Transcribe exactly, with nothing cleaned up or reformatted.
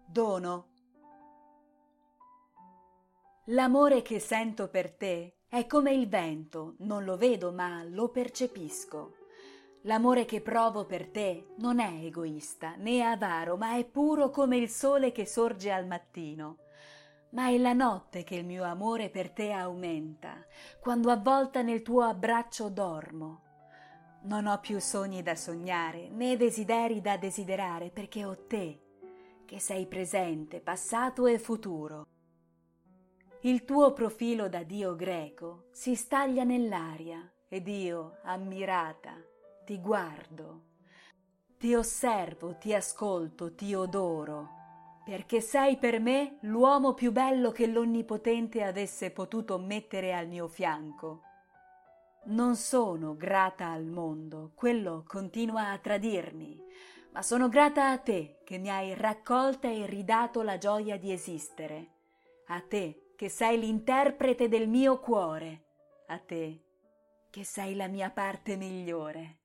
Dono. L'amore che sento per te è come il vento, non lo vedo ma lo percepisco. L'amore che provo per te non è egoista né avaro, ma è puro come il sole che sorge al mattino. Ma è la notte che il mio amore per te aumenta, quando avvolta nel tuo abbraccio dormo. Non ho più sogni da sognare, né desideri da desiderare, perché ho te, che sei presente, passato e futuro. Il tuo profilo da dio greco si staglia nell'aria ed io, ammirata, ti guardo. Ti osservo, ti ascolto, ti odoro, perché sei per me l'uomo più bello che l'Onnipotente avesse potuto mettere al mio fianco. Non sono grata al mondo, quello continua a tradirmi, ma sono grata a te che mi hai raccolta e ridato la gioia di esistere, a te che sei l'interprete del mio cuore, a te che sei la mia parte migliore.